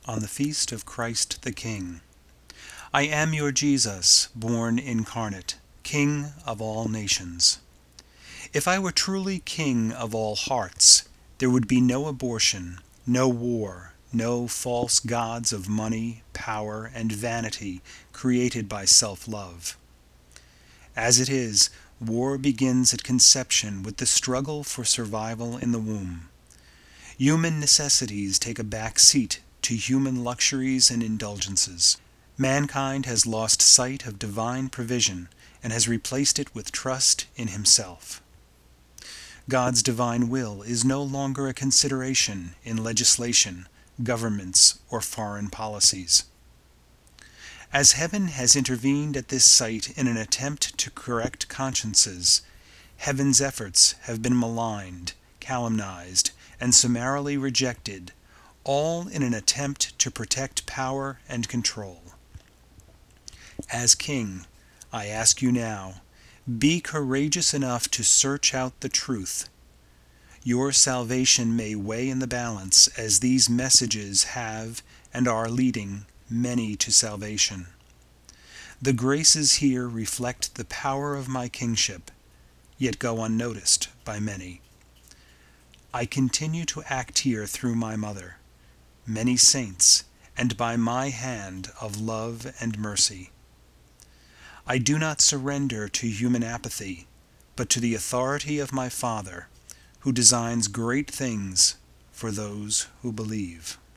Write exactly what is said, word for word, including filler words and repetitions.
on the feast of Christ the King. I am your Jesus, born incarnate, King of all nations. If I were truly King of all hearts, there would be no abortion, no war, no false gods of money, power, and vanity created by self-love. As it is, war begins at conception with the struggle for survival in the womb. Human necessities take a back seat to human luxuries and indulgences. Mankind has lost sight of divine provision and has replaced it with trust in himself. God's divine will is no longer a consideration in legislation, governments, or foreign policies. As heaven has intervened at this site in an attempt to correct consciences, heaven's efforts have been maligned, calumnized, and summarily rejected, all in an attempt to protect power and control. As King, I ask you now, be courageous enough to search out the truth. Your salvation may weigh in the balance, as these messages have and are leading many to salvation. The graces here reflect the power of my kingship, yet go unnoticed by many. I continue to act here through my mother, many saints, and by my hand of love and mercy. I do not surrender to human apathy, but to the authority of my Father, who designs great things for those who believe.